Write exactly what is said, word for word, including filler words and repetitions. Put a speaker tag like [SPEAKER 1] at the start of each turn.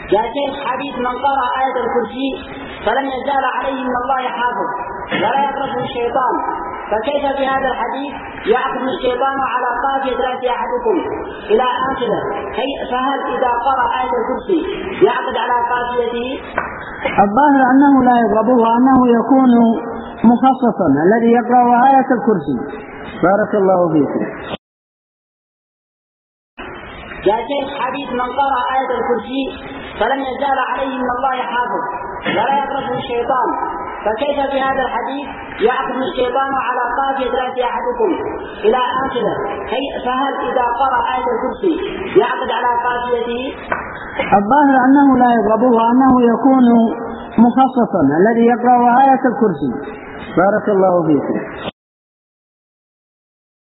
[SPEAKER 1] يا شيخ حديث من قرأ آية الكرسي فلم يزال عليه من الله حافظ ولا يقربه الشيطان، فكيف في هذا الحديث يعقد الشيطان على قافية رأس أحدكم إلى آخره؟ فهل إذا قرأ آية الكرسي يعقد على قافيته؟
[SPEAKER 2] الظاهر أنه لا يضربه وأنه يكون مخصصا الذي يقرأ آية الكرسي. بارك الله فيكم.
[SPEAKER 1] يا شيخ حديث من قرأ آية الكرسي فلم يزال عليه من الله حافظ ولا يقربه الشيطان، فكيف في هذا الحديث يعقد الشيطان على قافية رأس أحدكم إلى آخره؟ فهل إذا قرأ آية الكرسي يعقد على قافيته؟
[SPEAKER 2] الظاهر أنه لا يضربه وأنه يكون مخصصا الذي يقرأ آية الكرسي. بارك الله فيكم.